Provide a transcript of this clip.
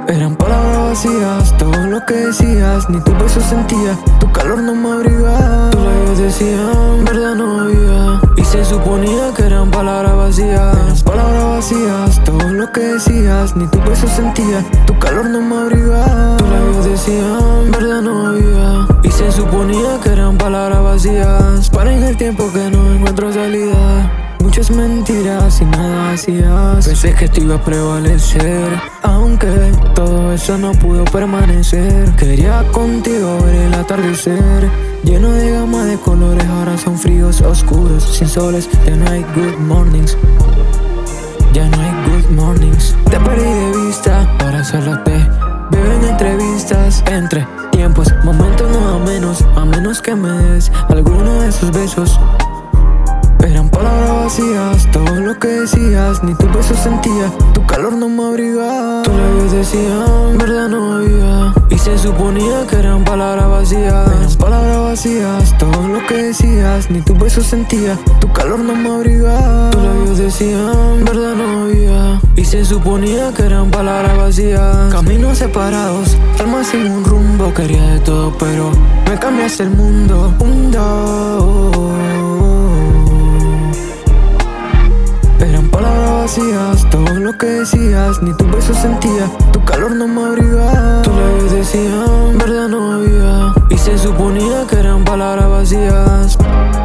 Eran palabras vacías, todo lo que decías, ni tu beso sentía, tu calor no me abrigaba. Tus labios decían, verdad no había, y se suponía que eran palabras vacías. Eran palabras vacías, todo lo que decías, ni tu beso sentía, tu calor no me abrigaba. Tus labios decían, verdad no había, y se suponía que eran palabras vacías. Para en el tiempo que no encuentro salida, muchas mentiras y nada hacías. Pensé que esto iba a prevalecer, aunque todo eso no pudo permanecer. Quería contigo ver el atardecer, lleno de gama de colores. Ahora son fríos, oscuros, sin soles. Ya no hay good mornings, ya no hay good mornings. Te perdí de vista, ahora solo te veo en entrevistas, entre tiempos, momentos no a menos que me des alguno de esos besos. Eran palabras vacías, todo lo que decías, ni tu beso sentía, tu calor no me abrigaba. Tus labios decían, verdad no había, y se suponía que eran palabras vacías. Eran palabras vacías, todo lo que decías, ni tu beso sentía, tu calor no me abrigaba. Tus labios decían, verdad no había, y se suponía que eran palabras vacías. Caminos separados, almas sin un rumbo. Quería de todo pero me cambiaste el mundo. Eran palabras vacías, todo lo que decías, ni tu beso sentía, tu calor no me abrigaba. Tus labios decían, verdad no había, y se suponía que eran palabras vacías.